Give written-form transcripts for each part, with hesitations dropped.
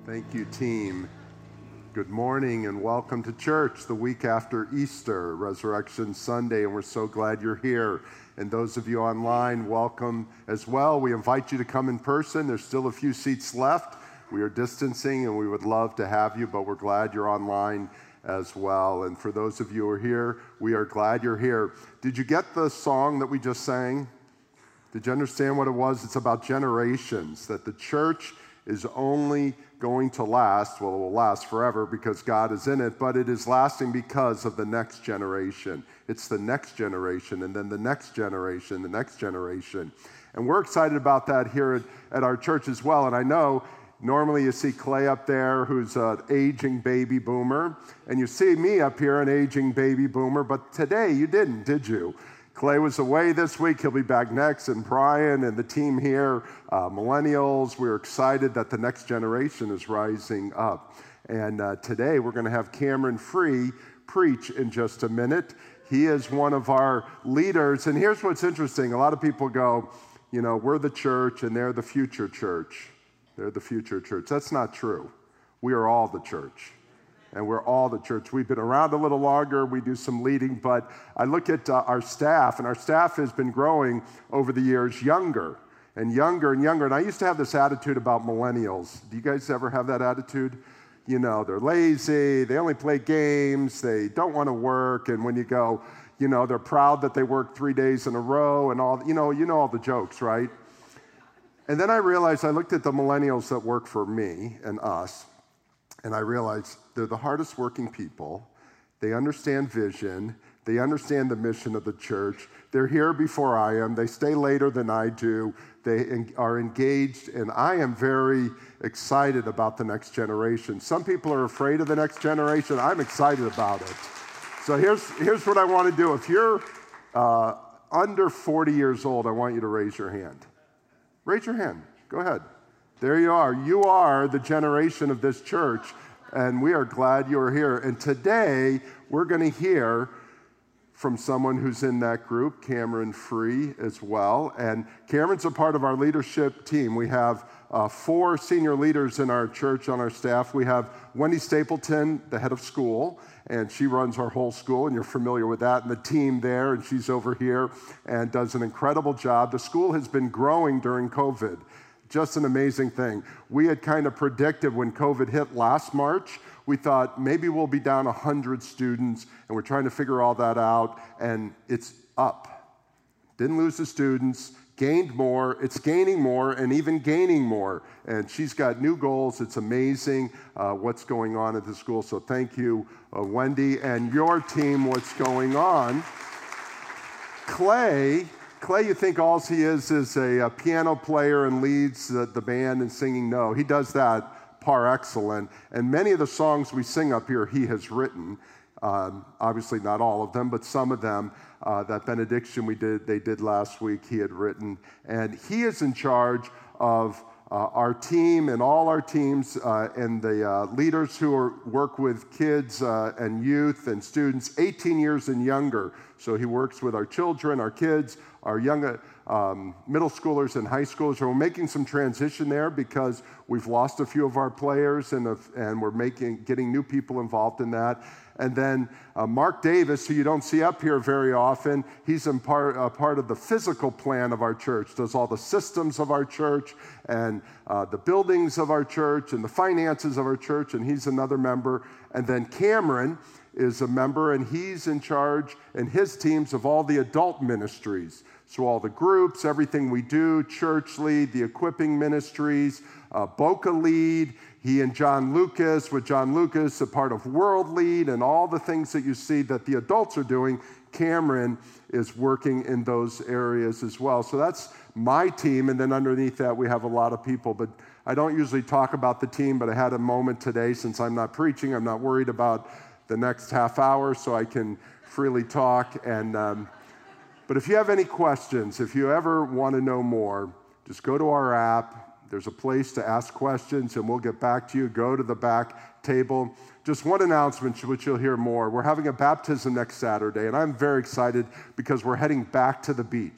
Thank you, team. Good morning and welcome to church the week after Easter, Resurrection Sunday, and we're so glad you're here. And those of you online, welcome as well. We invite you to come in person. There's still a few seats left. We are distancing and we would love to have you, but we're glad you're online as well. And for those of you who are here, we are glad you're here. Did you get the song that we just sang? Did you understand what it was? It's about generations, that the church is only going to last, well, it will last forever because God is in it, but it is lasting because of the next generation. It's the next generation, and then the next generation, the next generation. And we're excited about that here at our church as well. And I know normally you see Clay up there, who's an aging baby boomer, and you see me up here, an aging baby boomer, but today you didn't, did you? Clay was away this week. He'll be back next. And Brian and the team here, millennials, we're excited that the next generation is rising up. And today we're going to have Cameron Free preach in just a minute. He is one of our leaders. And here's what's interesting. A lot of people go, you know, we're the church and they're the future church. They're the future church. That's not true. We are all the church. And we're all the church. We've been around a little longer. We do some leading, but I look at our staff, and our staff has been growing over the years younger and younger and younger. And I used to have this attitude about millennials. Do you guys ever have that attitude? You know, they're lazy, they only play games, they don't want to work, and when you go, you know, they're proud that they work 3 days in a row and all, you know all the jokes, right? And then I realized, I looked at the millennials that work for me and us, and I realized they're the hardest working people. They understand vision. They understand the mission of the church. They're here before I am. They stay later than I do. They are engaged, and I am very excited about the next generation. Some people are afraid of the next generation. I'm excited about it. So here's what I want to do. If you're under 40 years old, I want you to raise your hand. Raise your hand. Go ahead. There you are. You are the generation of this church, and we are glad you're here. And today, we're going to hear from someone who's in that group, Cameron Free as well. And Cameron's a part of our leadership team. We have 4 senior leaders in our church on our staff. We have Wendy Stapleton, the head of school, and she runs our whole school, and you're familiar with that, and the team there, and she's over here and does an incredible job. The school has been growing during COVID. Just an amazing thing. We had kind of predicted when COVID hit last March, we thought maybe we'll be down 100 students, and we're trying to figure all that out, and it's up. Didn't lose the students, gained more, it's gaining more, and even gaining more. And she's got new goals. It's amazing what's going on at the school. So thank you, Wendy, and your team, what's going on. Clay, you think all he is a piano player and leads the band and singing. No, he does that par excellent. And many of the songs we sing up here, he has written. Obviously not all of them, but some of them. That benediction they did last week, he had written. And he is in charge of our team and all our teams and the leaders who work with kids and youth and students 18 years and younger. So he works with our children, our kids, our young middle schoolers and high schoolers. We're making some transition there because we've lost a few of our players and we're getting new people involved in that. And then Mark Davis, who you don't see up here very often, he's a part of the physical plan of our church, does all the systems of our church and the buildings of our church and the finances of our church, and he's another member. And then Cameron is a member, and he's in charge, and his teams, of all the adult ministries. So all the groups, everything we do, church lead, the equipping ministries, Boca lead. He and John Lucas, with John Lucas, a part of World Lead, and all the things that you see that the adults are doing, Cameron is working in those areas as well. So that's my team, and then underneath that we have a lot of people. But I don't usually talk about the team, but I had a moment today since I'm not preaching. I'm not worried about the next half hour, so I can freely talk. And but if you have any questions, if you ever want to know more, just go to our app. There's a place to ask questions, and we'll get back to you. Go to the back table. Just one announcement, which you'll hear more. We're having a baptism next Saturday, and I'm very excited because we're heading back to the beach.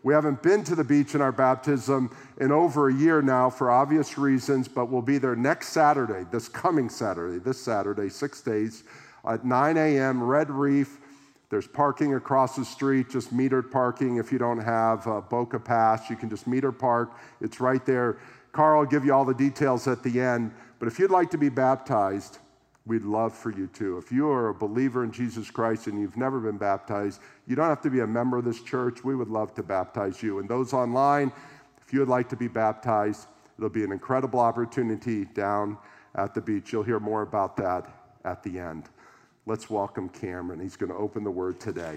We haven't been to the beach in our baptism in over a year now for obvious reasons, but we'll be there next Saturday, this coming Saturday, 6 days at 9 a.m., Red Reef. There's parking across the street, just metered parking. If you don't have Boca Pass, you can just meter park. It's right there. Carl will give you all the details at the end. But if you'd like to be baptized, we'd love for you to. If you are a believer in Jesus Christ and you've never been baptized, you don't have to be a member of this church. We would love to baptize you. And those online, if you would like to be baptized, it'll be an incredible opportunity down at the beach. You'll hear more about that at the end. Let's welcome Cameron. He's going to open the word today.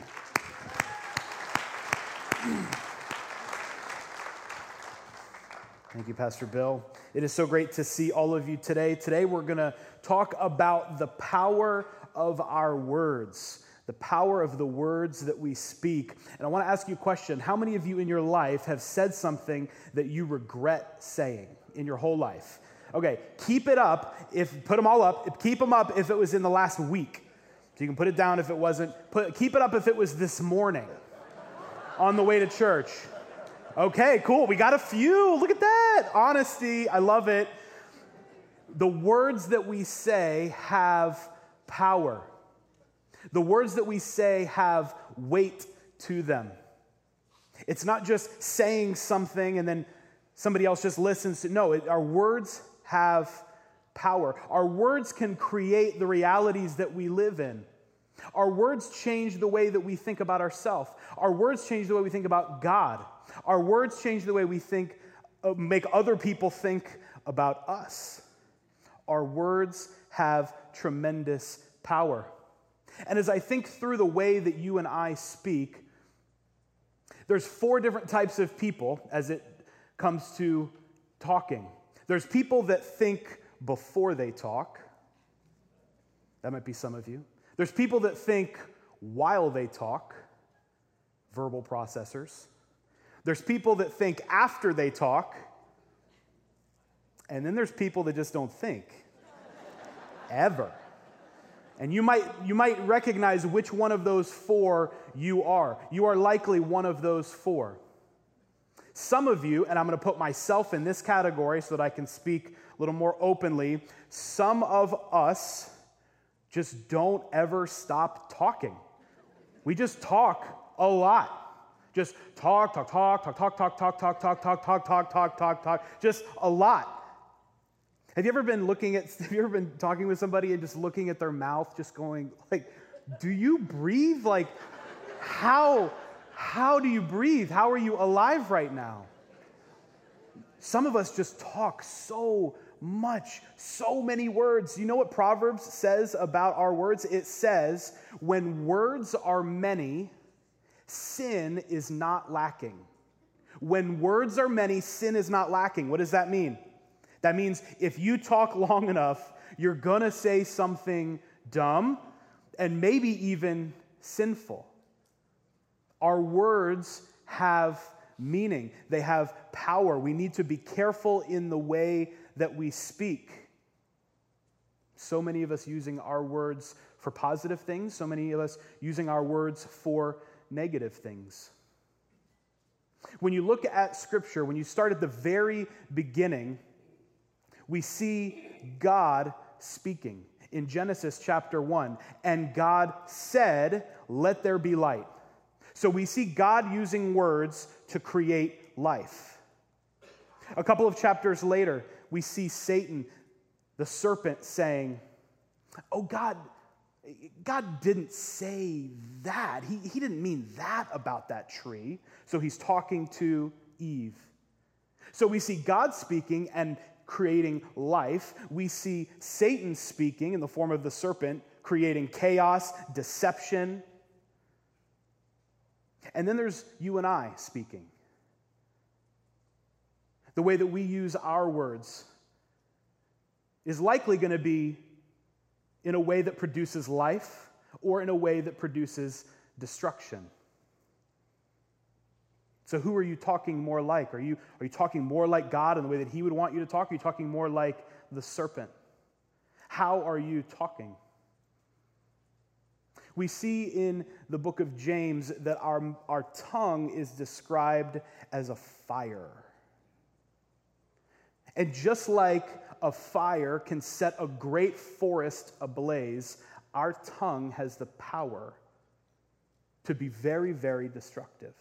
Thank you, Pastor Bill. It is so great to see all of you today. Today we're going to talk about the power of our words, the power of the words that we speak. And I want to ask you a question. How many of you in your life have said something that you regret saying in your whole life? Okay, keep it up. Put them all up. Keep them up if it was in the last week. So you can put it down if it wasn't. Keep it up if it was this morning on the way to church. Okay, cool. We got a few. Look at that. Honesty. I love it. The words that we say have power. The words that we say have weight to them. It's not just saying something and then somebody else just listens to. No, our words have power. Our words can create the realities that we live in. Our words change the way that we think about ourselves. Our words change the way we think about God. Our words change the way we think, make other people think about us. Our words have tremendous power. And as I think through the way that you and I speak, there's 4 different types of people as it comes to talking. There's people that think before they talk. That might be some of you. There's people that think while they talk, verbal processors. There's people that think after they talk. And then there's people that just don't think. Ever. And you might recognize which one of those 4 you are. You are likely one of those 4. Some of you, and I'm going to put myself in this category so that I can speak a little more openly, some of us just don't ever stop talking. We just talk a lot. Just talk, just a lot. Have you ever been talking with somebody and just looking at their mouth, just going, like, do you breathe? Like, how do you breathe? How are you alive right now? Some of us just talk so much, so many words. You know what Proverbs says about our words? It says, when words are many, sin is not lacking. When words are many, sin is not lacking. What does that mean? That means if you talk long enough, you're going to say something dumb and maybe even sinful. Our words have meaning. They have power. We need to be careful in the way that we speak. So many of us using our words for positive things, so many of us using our words for negative things. When you look at Scripture, when you start at the very beginning, we see God speaking. In Genesis chapter 1, and God said, "Let there be light." So we see God using words to create life. A couple of chapters later, we see Satan, the serpent, saying, "Oh, God didn't say that. He didn't mean that about that tree." So he's talking to Eve. So we see God speaking and creating life. We see Satan speaking in the form of the serpent, creating chaos, deception. And then there's you and I speaking. The way that we use our words is likely going to be in a way that produces life or in a way that produces destruction. So who are you talking more like? Are you talking more like God in the way that He would want you to talk? Or are you talking more like the serpent? How are you talking? We see in the book of James that our tongue is described as a fire. And just like a fire can set a great forest ablaze, our tongue has the power to be very, very destructive,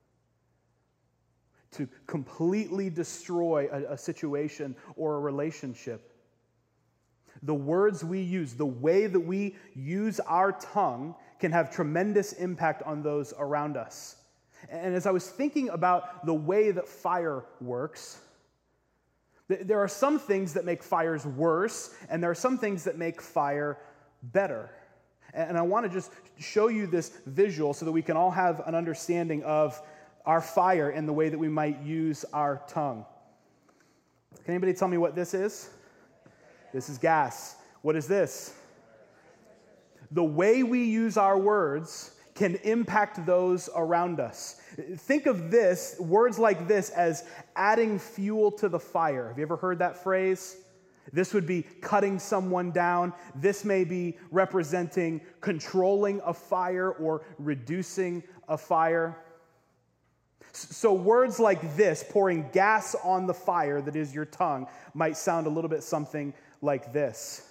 to completely destroy a situation or a relationship. The words we use, the way that we use our tongue can have tremendous impact on those around us. And as I was thinking about the way that fire works, there are some things that make fires worse, and there are some things that make fire better. And I want to just show you this visual so that we can all have an understanding of our fire and the way that we might use our tongue. Can anybody tell me what this is? This is gas. What is this? The way we use our words can impact those around us. Think of this, words like this, as adding fuel to the fire. Have you ever heard that phrase? This would be cutting someone down. This may be representing controlling a fire or reducing a fire. So words like this, pouring gas on the fire that is your tongue, might sound a little bit something like this.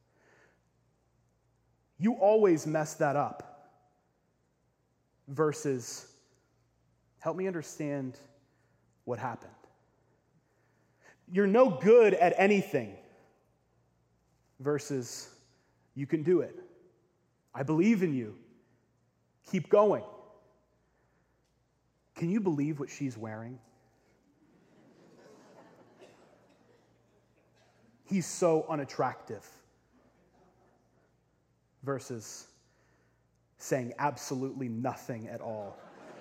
You always mess that up. Versus, help me understand what happened. You're no good at anything. Versus, you can do it. I believe in you. Keep going. Can you believe what she's wearing? He's so unattractive. Versus saying absolutely nothing at all.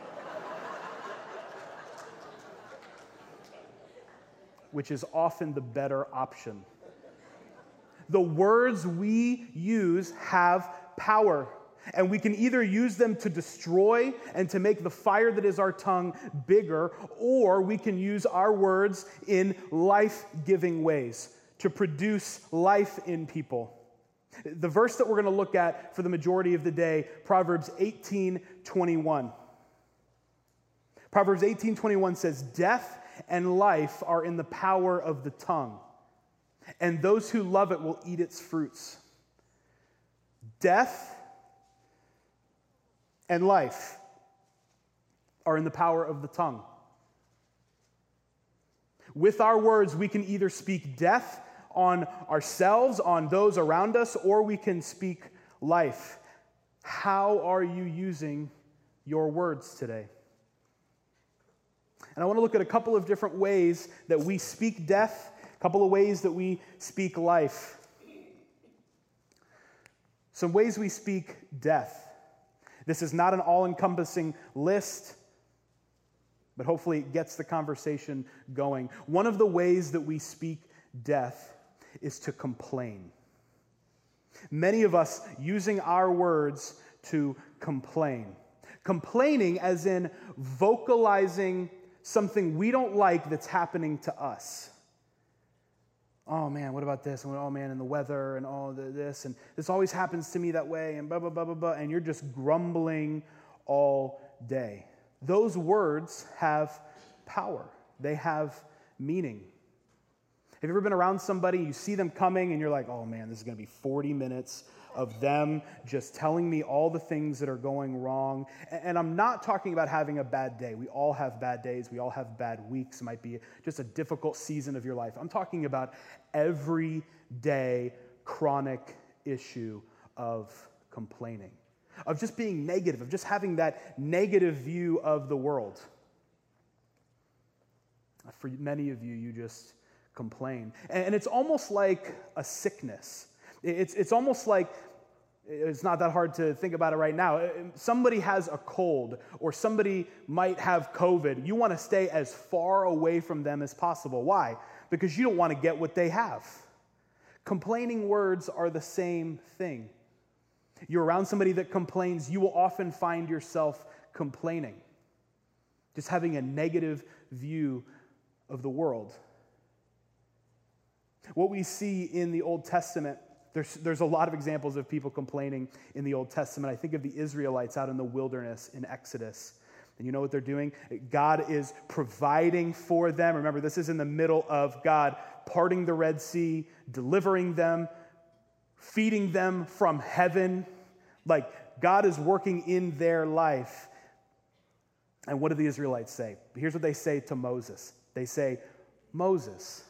Which is often the better option. The words we use have power, and we can either use them to destroy and to make the fire that is our tongue bigger, or we can use our words in life-giving ways to produce life in people. The verse that we're going to look at for the majority of the day, Proverbs 18:21. Proverbs 18:21 says, "Death and life are in the power of the tongue, and those who love it will eat its fruits." Death and life are in the power of the tongue. With our words, we can either speak death on ourselves, on those around us, or we can speak life. How are you using your words today? And I want to look at a couple of different ways that we speak death, a couple of ways that we speak life. Some ways we speak death. This is not an all-encompassing list, but hopefully it gets the conversation going. One of the ways that we speak death is to complain. Many of us using our words to complain. Complaining as in vocalizing something we don't like that's happening to us. Oh man, what about this? And oh man, and the weather and all this, and this always happens to me that way, and blah, blah, blah, blah, blah, and you're just grumbling all day. Those words have power. They have meaning. Have you ever been around somebody, you see them coming, and you're like, oh man, this is going to be 40 minutes of them just telling me all the things that are going wrong. And I'm not talking about having a bad day. We all have bad days. We all have bad weeks. It might be just a difficult season of your life. I'm talking about everyday chronic issue of complaining, of just being negative, of just having that negative view of the world. For many of you, you just complain. And it's almost like a sickness. It's almost like, it's not that hard to think about it right now. Somebody has a cold or somebody might have COVID. You want to stay as far away from them as possible. Why? Because you don't want to get what they have. Complaining words are the same thing. You're around somebody that complains, you will often find yourself complaining. Just having a negative view of the world. What we see in the Old Testament There's a lot of examples of people complaining in the Old Testament. I think of the Israelites out in the wilderness in Exodus. And you know what they're doing? God is providing for them. Remember, this is in the middle of God parting the Red Sea, delivering them, feeding them from heaven. Like, God is working in their life. And what do the Israelites say? Here's what they say to Moses. They say, Moses,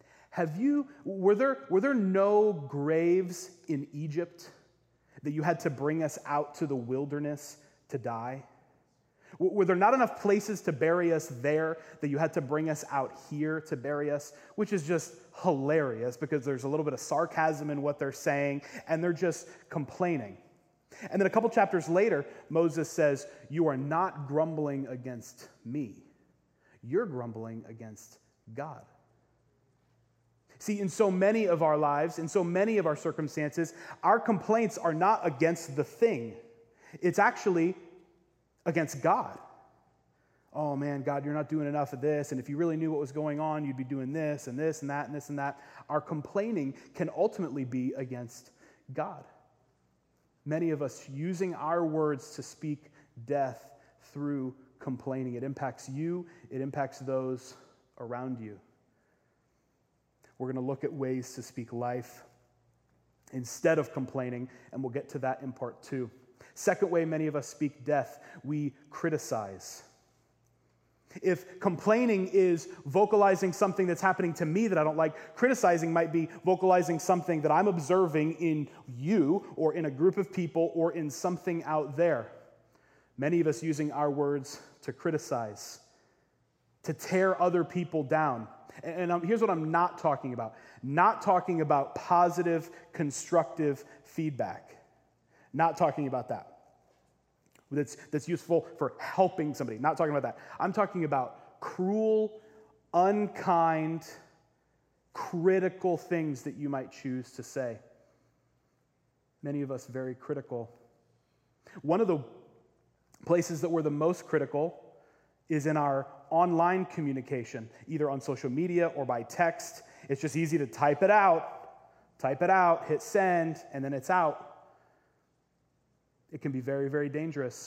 were there no graves in Egypt that you had to bring us out to the wilderness to die? Were there not enough places to bury us there that you had to bring us out here to bury us? Which is just hilarious because there's a little bit of sarcasm in what they're saying, and they're just complaining. And then a couple chapters later, Moses says, you are not grumbling against me. You're grumbling against God. See, in so many of our lives, in so many of our circumstances, our complaints are not against the thing. It's actually against God. Oh man, God, you're not doing enough of this. And if you really knew what was going on, you'd be doing this and this and that and this and that. Our complaining can ultimately be against God. Many of us using our words to speak death through complaining. It impacts you. It impacts those around you. We're going to look at ways to speak life instead of complaining, and we'll get to that in part 2. Second way many of us speak death, we criticize. If complaining is vocalizing something that's happening to me that I don't like, criticizing might be vocalizing something that I'm observing in you or in a group of people or in something out there. Many of us using our words to criticize, to tear other people down. And here's what I'm not talking about. Not talking about positive, constructive feedback. Not talking about that. That's useful for helping somebody. Not talking about that. I'm talking about cruel, unkind, critical things that you might choose to say. Many of us very critical. One of the places that we're the most critical is in our online communication, either on social media or by text. It's just easy to type it out, hit send, and then it's out. It can be very, very dangerous.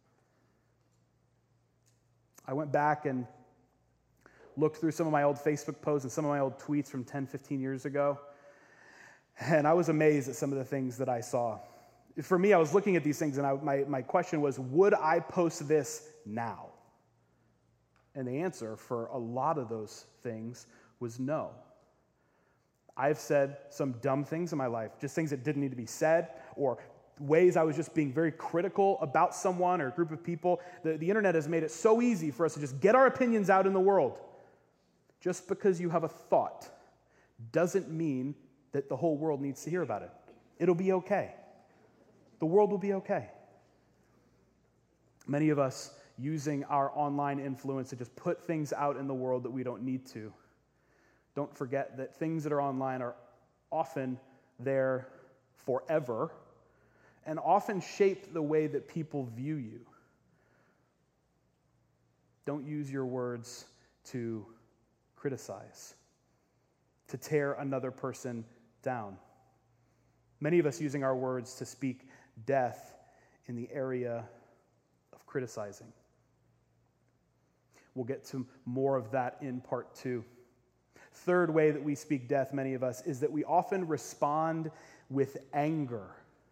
I went back and looked through some of my old Facebook posts and some of my old tweets from 10, 15 years ago, and I was amazed at some of the things that I saw. For me, I was looking at these things, and my question was, would I post this now? And the answer for a lot of those things was no. I've said some dumb things in my life, just things that didn't need to be said, or ways I was just being very critical about someone or a group of people. The internet has made it so easy for us to just get our opinions out in the world. Just because you have a thought doesn't mean that the whole world needs to hear about it. It'll be okay. The world will be okay. Many of us using our online influence to just put things out in the world that we don't need to. Don't forget that things that are online are often there forever and often shape the way that people view you. Don't use your words to criticize, to tear another person down. Many of us using our words to speak death in the area of criticizing. We'll get to more of that in part 2. Third way that we speak death, many of us, is that we often respond with anger.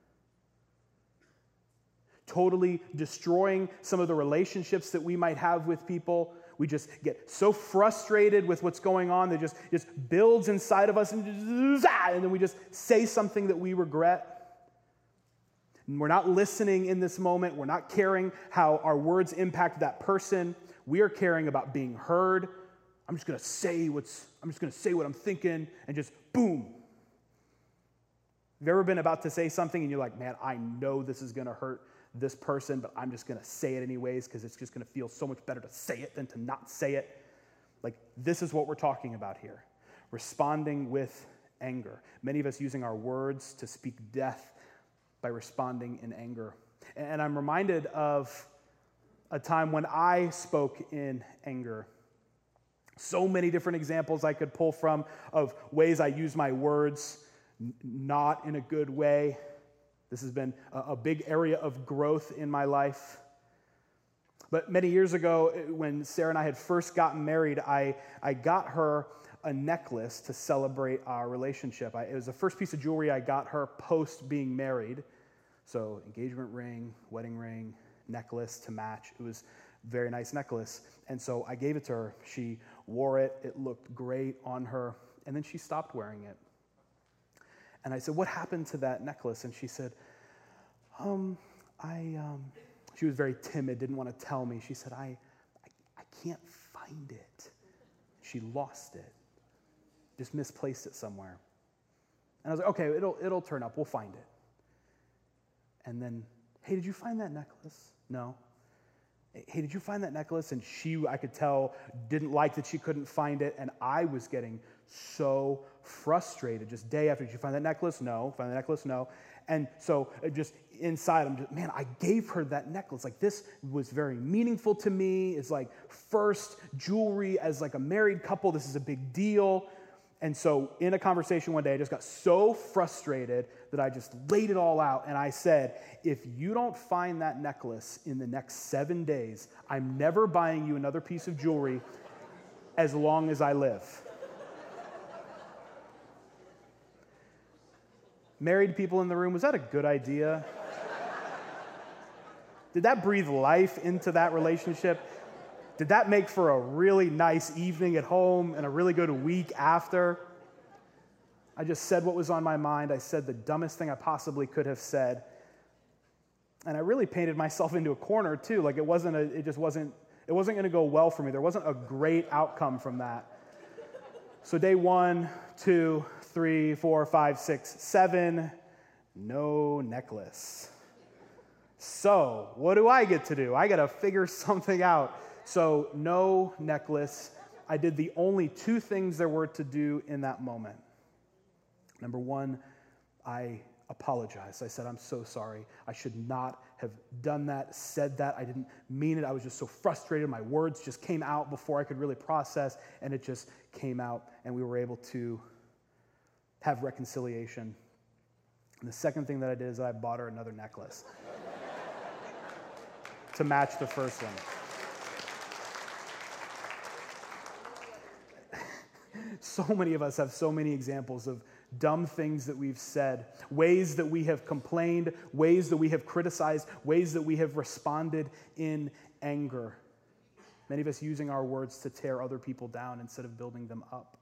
Totally destroying some of the relationships that we might have with people. We just get so frustrated with what's going on that just builds inside of us, and then we just say something that we regret. And we're not listening in this moment. We're not caring how our words impact that person. We are caring about being heard. I'm just going to say what I'm thinking, and just boom. Have you ever been about to say something and you're like, man, I know this is going to hurt this person, but I'm just going to say it anyways because it's just going to feel so much better to say it than to not say it. Like, this is what we're talking about here. Responding with anger. Many of us using our words to speak death by responding in anger. And I'm reminded of a time when I spoke in anger. So many different examples I could pull from of ways I use my words. not in a good way. This has been a big area of growth in my life. But many years ago, when Sarah and I had first gotten married, I got her a necklace to celebrate our relationship. It was the first piece of jewelry I got her post being married. So engagement ring, wedding ring, necklace to match. It was a very nice necklace. And so I gave it to her. She wore it. It looked great on her. And then she stopped wearing it. And I said, "What happened to that necklace?" And she said, she was very timid, didn't want to tell me. She said, I can't find it. She lost it. Just misplaced it somewhere. And I was like, "Okay, it'll turn up. We'll find it." And then, "Hey, did you find that necklace?" "No." "Hey, did you find that necklace?" And she, I could tell, didn't like that she couldn't find it. And I was getting so frustrated just day after. "Did you find that necklace?" "No." "Find the necklace?" "No." And so just inside, I'm just, man, I gave her that necklace. Like, this was very meaningful to me. It's like first jewelry as like a married couple. This is a big deal. And so in a conversation one day, I just got so frustrated that I just laid it all out. And I said, "If you don't find that necklace in the next 7 days, I'm never buying you another piece of jewelry as long as I live." Married people in the room, was that a good idea? Did that breathe life into that relationship? Did that make for a really nice evening at home and a really good week after? I just said what was on my mind. I said the dumbest thing I possibly could have said. And I really painted myself into a corner too. Like, it wasn't going to go well for me. There wasn't a great outcome from that. So day 1, 2, 3, 4, 5, 6, 7, no necklace. So what do I get to do? I got to figure something out. So no necklace. I did the only 2 things there were to do in that moment. Number 1, I apologized. I said, "I'm so sorry. I should not have done that, said that. I didn't mean it. I was just so frustrated. My words just came out before I could really process, and it just came out, and we were able to have reconciliation." And the second thing that I did is I bought her another necklace to match the first one. So many of us have so many examples of dumb things that we've said, ways that we have complained, ways that we have criticized, ways that we have responded in anger. Many of us using our words to tear other people down instead of building them up.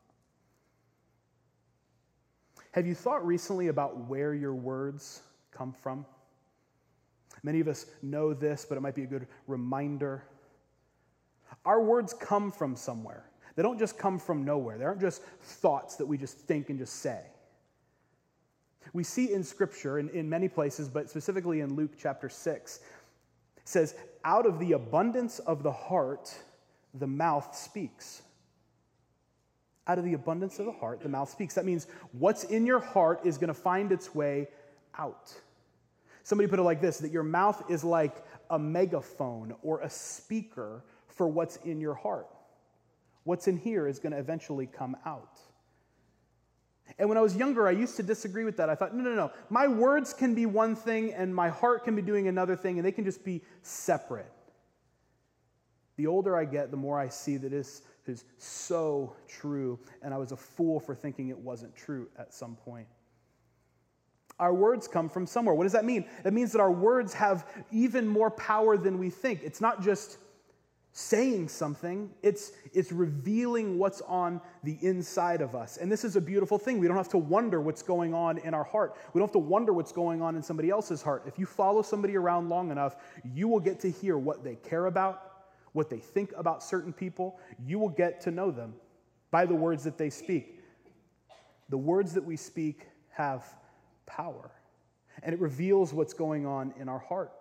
Have you thought recently about where your words come from? Many of us know this, but it might be a good reminder. Our words come from somewhere. They don't just come from nowhere. They aren't just thoughts that we just think and just say. We see in Scripture, in many places, but specifically in Luke chapter 6, it says, "Out of the abundance of the heart, the mouth speaks." Out of the abundance of the heart, the mouth speaks. That means what's in your heart is going to find its way out. Somebody put it like this, that your mouth is like a megaphone or a speaker for what's in your heart. What's in here is going to eventually come out. And when I was younger, I used to disagree with that. I thought, no. My words can be one thing and my heart can be doing another thing, and they can just be separate. The older I get, the more I see that this is so true, and I was a fool for thinking it wasn't true at some point. Our words come from somewhere. What does that mean? It means that our words have even more power than we think. It's not just saying something, it's revealing what's on the inside of us. And this is a beautiful thing. We don't have to wonder what's going on in our heart. We don't have to wonder what's going on in somebody else's heart. If you follow somebody around long enough, you will get to hear what they care about, what they think about certain people. You will get to know them by the words that they speak. The words that we speak have power, and it reveals what's going on in our heart.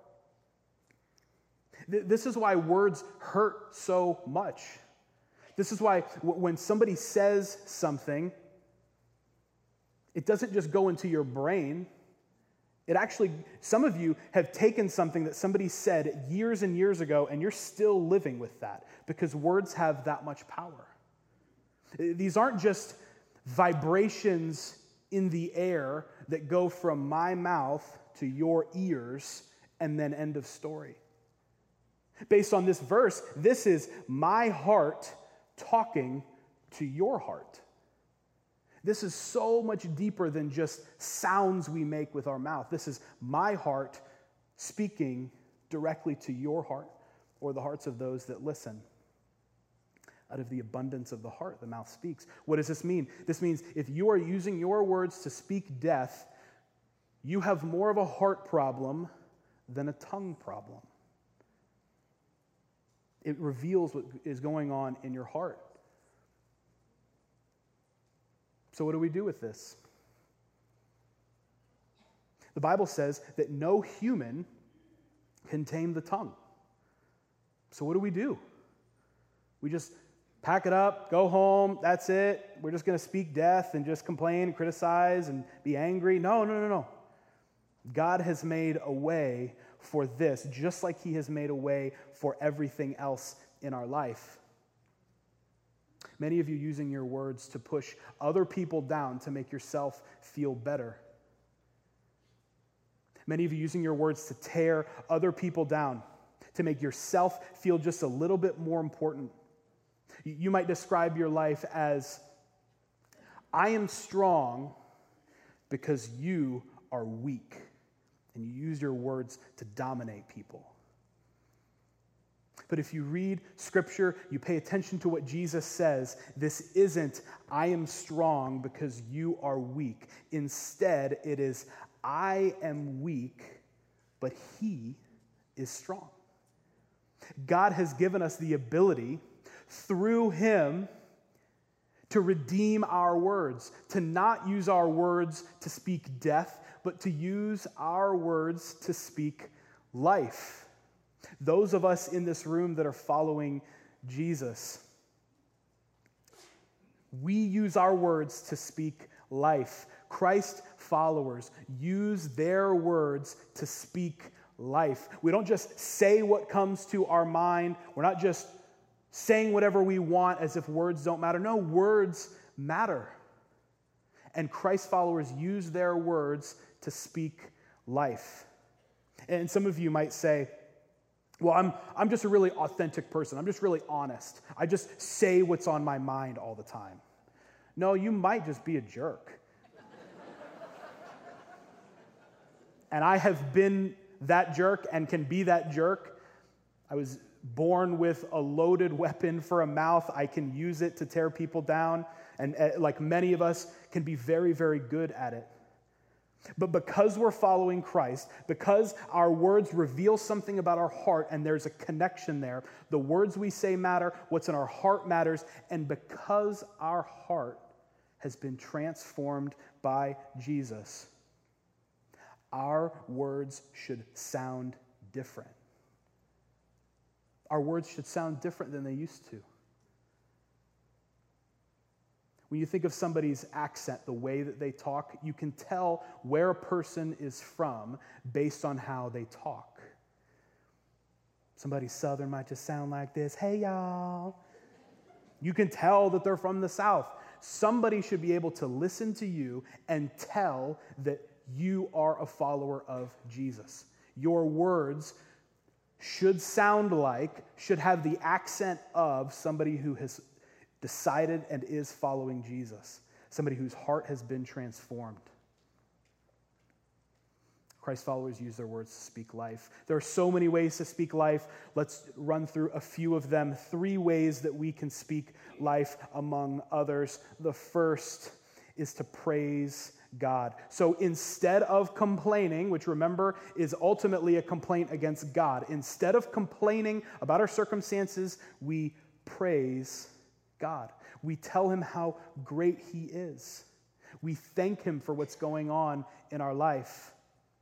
This is why words hurt so much. This is why when somebody says something, it doesn't just go into your brain. It actually, some of you have taken something that somebody said years and years ago, and you're still living with that because words have that much power. These aren't just vibrations in the air that go from my mouth to your ears, and then end of story. Based on this verse, this is my heart talking to your heart. This is so much deeper than just sounds we make with our mouth. This is my heart speaking directly to your heart or the hearts of those that listen. Out of the abundance of the heart, the mouth speaks. What does this mean? This means if you are using your words to speak death, you have more of a heart problem than a tongue problem. It reveals what is going on in your heart. So what do we do with this? The Bible says that no human can tame the tongue. So what do? We just pack it up, go home, that's it. We're just going to speak death and just complain and criticize and be angry. No. God has made a way for this, just like he has made a way for everything else in our life. Many of you using your words to push other people down to make yourself feel better. Many of you using your words to tear other people down, to make yourself feel just a little bit more important. You might describe your life as, I am strong because you are weak. And you use your words to dominate people. But if you read Scripture, you pay attention to what Jesus says, this isn't, I am strong because you are weak. Instead, it is, I am weak, but he is strong. God has given us the ability, through him, to redeem our words, to not use our words to speak death, but to use our words to speak life. Those of us in this room that are following Jesus, we use our words to speak life. Christ followers use their words to speak life. We don't just say what comes to our mind. We're not just saying whatever we want as if words don't matter. No, words matter. And Christ followers use their words to speak life. And some of you might say, well, I'm just a really authentic person. I'm just really honest. I just say what's on my mind all the time. No, you might just be a jerk. And I have been that jerk and can be that jerk. I was born with a loaded weapon for a mouth. I can use it to tear people down. And like many of us, can be very, very good at it. But because we're following Christ, because our words reveal something about our heart and there's a connection there, the words we say matter, what's in our heart matters, and because our heart has been transformed by Jesus, our words should sound different. Our words should sound different than they used to. When you think of somebody's accent, the way that they talk, you can tell where a person is from based on how they talk. Somebody Southern might just sound like this, hey y'all. You can tell that they're from the South. Somebody should be able to listen to you and tell that you are a follower of Jesus. Your words should sound like, should have the accent of somebody who has decided and is following Jesus, somebody whose heart has been transformed. Christ followers use their words to speak life. There are so many ways to speak life. Let's run through a few of them. 3 ways that we can speak life among others. The first is to praise God. So instead of complaining, which remember is ultimately a complaint against God, instead of complaining about our circumstances, we praise God. We tell him how great he is. We thank him for what's going on in our life.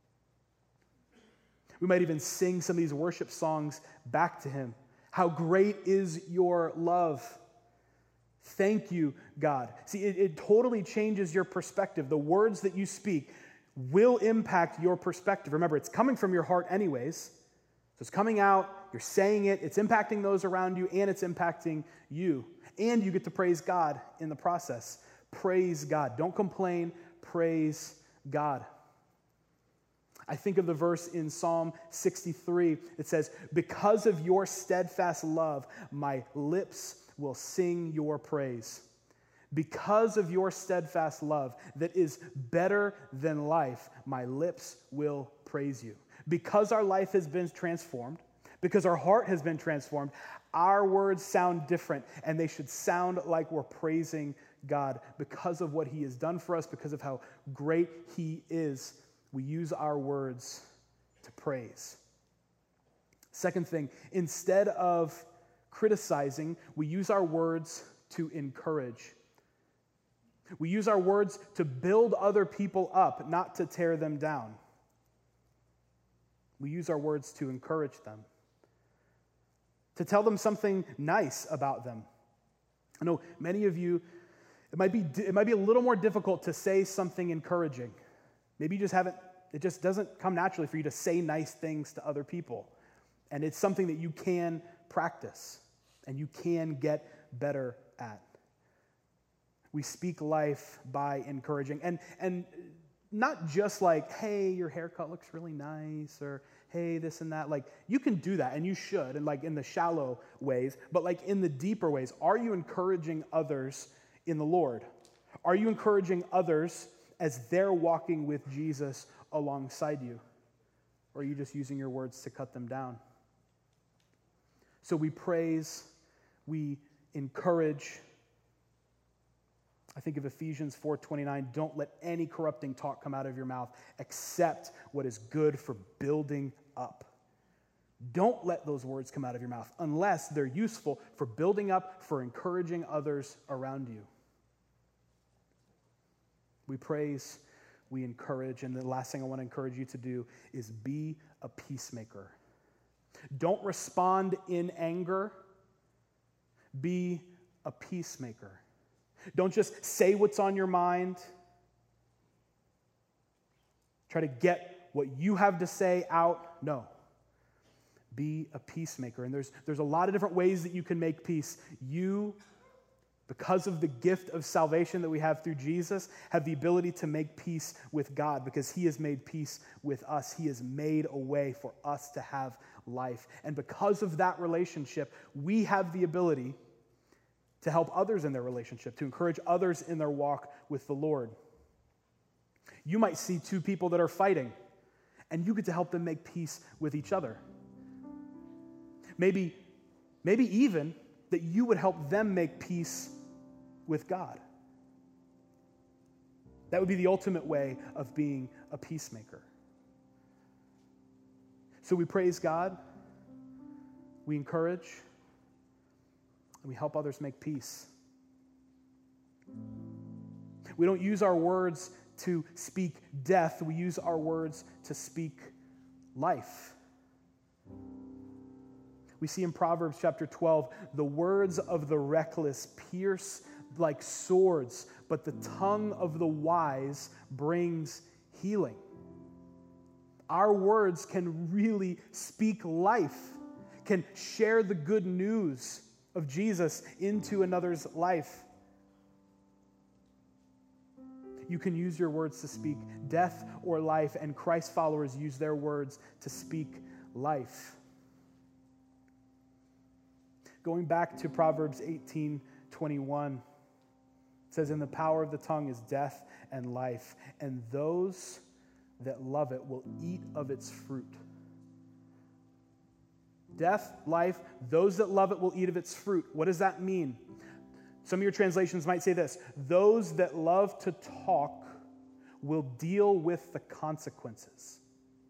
We might even sing some of these worship songs back to him. How great is your love? Thank you, God. See, it totally changes your perspective. The words that you speak will impact your perspective. Remember, it's coming from your heart anyways. So it's coming out, you're saying it, it's impacting those around you, and it's impacting you. And you get to praise God in the process. Praise God. Don't complain, praise God. I think of the verse in Psalm 63. It says, "Because of your steadfast love, my lips will sing your praise." Because of your steadfast love that is better than life, my lips will praise you. Because our life has been transformed, because our heart has been transformed, our words sound different, and they should sound like we're praising God because of what he has done for us, because of how great he is. We use our words to praise. Second thing, instead of criticizing, we use our words to encourage. We use our words to build other people up, not to tear them down. We use our words to encourage them, to tell them something nice about them. I know many of you, it might be a little more difficult to say something encouraging. Maybe you just haven't, it just doesn't come naturally for you to say nice things to other people. And it's something that you can practice and you can get better at. We speak life by encouraging. And not just like, hey, your haircut looks really nice, or hey, this and that. Like, you can do that, and you should, and like in the shallow ways, but like in the deeper ways, are you encouraging others in the Lord? Are you encouraging others as they're walking with Jesus alongside you? Or are you just using your words to cut them down? So we praise, we encourage. I think of Ephesians 4:29, don't let any corrupting talk come out of your mouth except what is good for building up. Don't let those words come out of your mouth unless they're useful for building up, for encouraging others around you. We praise, we encourage, and the last thing I want to encourage you to do is be a peacemaker. Don't respond in anger. Be a peacemaker. Don't just say what's on your mind. Try to get what you have to say out. No. Be a peacemaker. And there's a lot of different ways that you can make peace. You, because of the gift of salvation that we have through Jesus, have the ability to make peace with God because he has made peace with us. He has made a way for us to have life. And because of that relationship, we have the ability to help others in their relationship, to encourage others in their walk with the Lord. You might see two people that are fighting, and you get to help them make peace with each other. Maybe even that you would help them make peace with God. That would be the ultimate way of being a peacemaker. So we praise God, we encourage, and we help others make peace. We don't use our words to speak death. We use our words to speak life. We see in Proverbs chapter 12, the words of the reckless pierce like swords, but the tongue of the wise brings healing. Our words can really speak life, can share the good news of Jesus into another's life. You can use your words to speak death or life, and Christ followers use their words to speak life. Going back to Proverbs 18:21, it says, "In the power of the tongue is death and life, and those that love it will eat of its fruit." Death, life, those that love it will eat of its fruit. What does that mean? Some of your translations might say this: those that love to talk will deal with the consequences.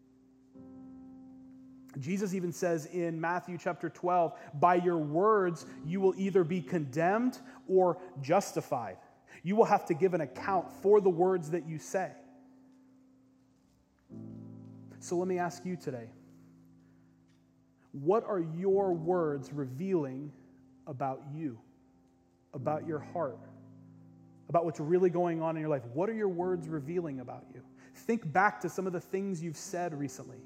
Jesus even says in Matthew chapter 12, by your words you will either be condemned or justified. You will have to give an account for the words that you say. So let me ask you today, what are your words revealing about you, about your heart, about what's really going on in your life? What are your words revealing about you? Think back to some of the things you've said recently.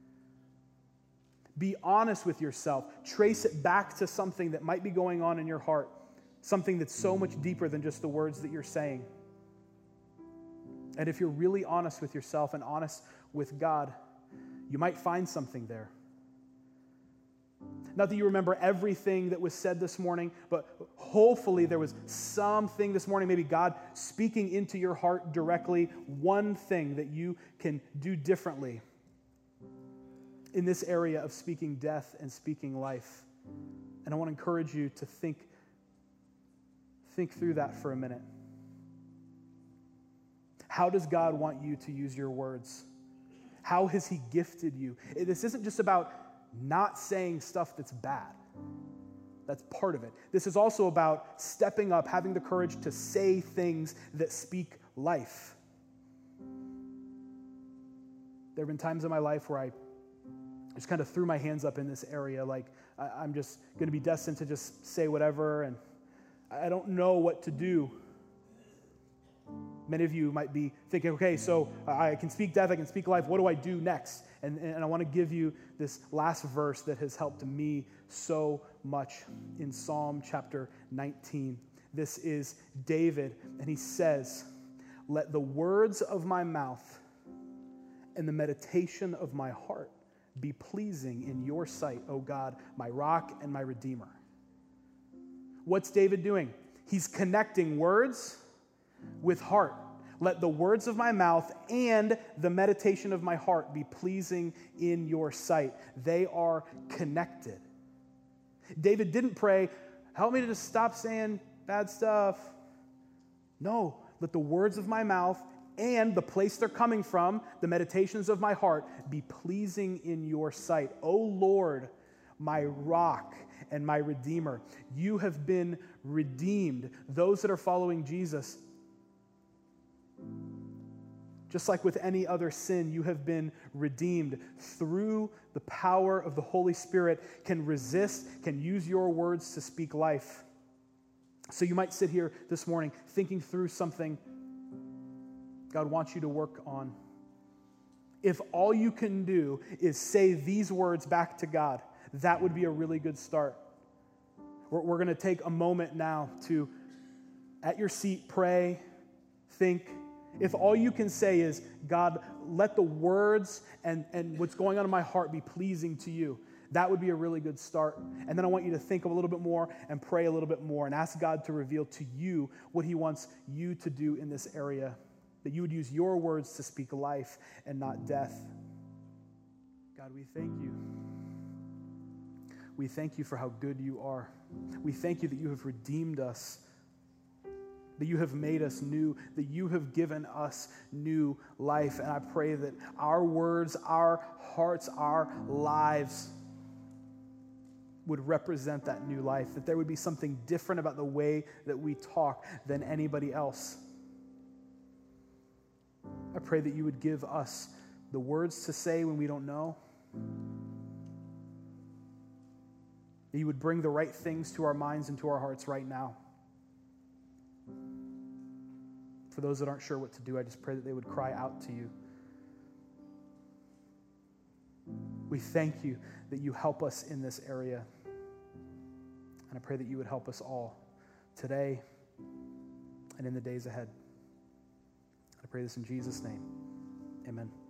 Be honest with yourself. Trace it back to something that might be going on in your heart, something that's so much deeper than just the words that you're saying. And if you're really honest with yourself and honest with God, you might find something there. Not that you remember everything that was said this morning, but hopefully there was something this morning, maybe God speaking into your heart directly, one thing that you can do differently in this area of speaking death and speaking life. And I want to encourage you to think through that for a minute. How does God want you to use your words? How has He gifted you? This isn't just about not saying stuff that's bad. That's part of it. This is also about stepping up, having the courage to say things that speak life. There have been times in my life where I just kind of threw my hands up in this area, like I'm just going to be destined to just say whatever, and I don't know what to do. Many of you might be thinking, okay, so I can speak death, I can speak life, what do I do next? And I want to give you this last verse that has helped me so much in Psalm chapter 19. This is David, and he says, "Let the words of my mouth and the meditation of my heart be pleasing in your sight, O God, my rock and my redeemer." What's David doing? He's connecting words with heart. Let the words of my mouth and the meditation of my heart be pleasing in your sight. They are connected. David didn't pray, help me to just stop saying bad stuff. No, let the words of my mouth and the place they're coming from, the meditations of my heart, be pleasing in your sight. O Lord, my rock and my redeemer. You have been redeemed. Those that are following Jesus, just like with any other sin, you have been redeemed through the power of the Holy Spirit, can resist, can use your words to speak life. So you might sit here this morning thinking through something God wants you to work on. If all you can do is say these words back to God, that would be a really good start. We're going to take a moment now to, at your seat, pray, think. If all you can say is, God, let the words and what's going on in my heart be pleasing to you, that would be a really good start. And then I want you to think a little bit more and pray a little bit more and ask God to reveal to you what He wants you to do in this area, that you would use your words to speak life and not death. God, we thank you. We thank you for how good you are. We thank you that you have redeemed us, that you have made us new, that you have given us new life. And I pray that our words, our hearts, our lives would represent that new life, that there would be something different about the way that we talk than anybody else. I pray that you would give us the words to say when we don't know, that you would bring the right things to our minds and to our hearts right now. For those that aren't sure what to do, I just pray that they would cry out to you. We thank you that you help us in this area. And I pray that you would help us all today and in the days ahead. I pray this in Jesus' name. Amen.